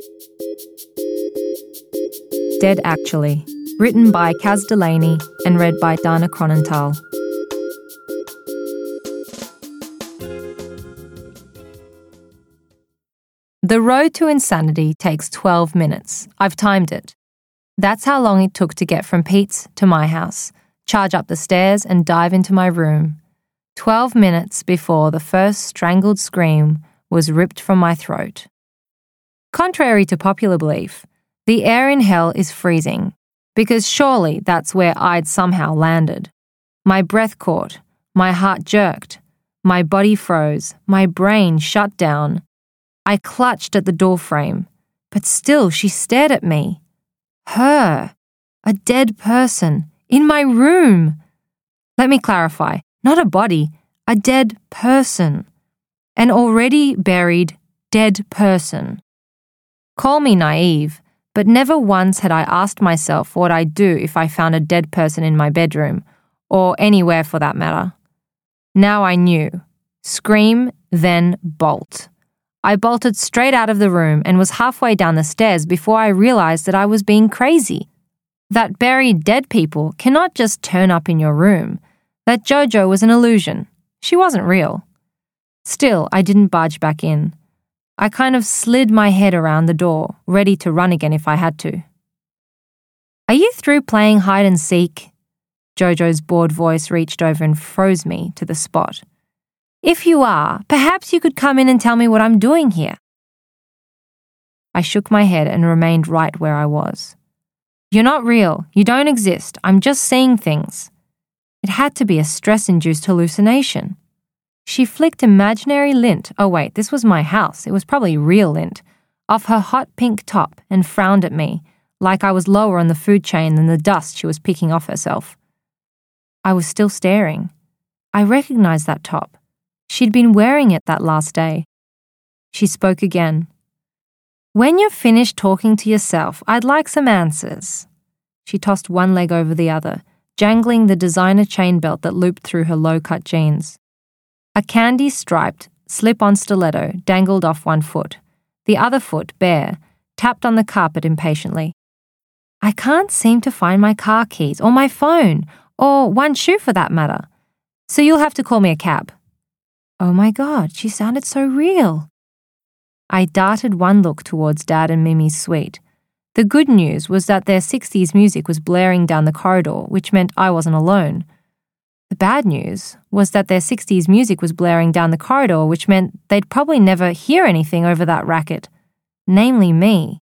Dead Actually, written by Kaz Delaney and read by Dana Cronenthal. The road to insanity takes 12 minutes. I've timed it. That's how long it took to get from Pete's to my house, charge up the stairs and dive into my room. 12 minutes before the first strangled scream was ripped from my throat. Contrary to popular belief, the air in hell is freezing, because surely that's where I'd somehow landed. My breath caught, my heart jerked, my body froze, my brain shut down. I clutched at the doorframe, but still she stared at me. Her, a dead person, in my room. Let me clarify, not a body, a dead person. An already buried, dead person. Call me naive, but never once had I asked myself what I'd do if I found a dead person in my bedroom, or anywhere for that matter. Now I knew. Scream, then bolt. I bolted straight out of the room and was halfway down the stairs before I realized that I was being crazy. That buried dead people cannot just turn up in your room. That JoJo was an illusion. She wasn't real. Still, I didn't budge back in. I kind of slid my head around the door, ready to run again if I had to. Are you through playing hide and seek? JoJo's bored voice reached over and froze me to the spot. If you are, perhaps you could come in and tell me what I'm doing here. I shook my head and remained right where I was. You're not real. You don't exist. I'm just seeing things. It had to be a stress-induced hallucination. She flicked imaginary lint, oh wait, this was my house, it was probably real lint, off her hot pink top and frowned at me, like I was lower on the food chain than the dust she was picking off herself. I was still staring. I recognized that top. She'd been wearing it that last day. She spoke again. When you're finished talking to yourself, I'd like some answers. She tossed one leg over the other, jangling the designer chain belt that looped through her low-cut jeans. A candy-striped, slip-on stiletto dangled off one foot. The other foot, bare, tapped on the carpet impatiently. I can't seem to find my car keys, or my phone, or one shoe for that matter. So you'll have to call me a cab. Oh my God, she sounded so real. I darted one look towards Dad and Mimi's suite. The good news was that their 60s music was blaring down the corridor, which meant I wasn't alone. The bad news was that their 60s music was blaring down the corridor, which meant they'd probably never hear anything over that racket, namely me.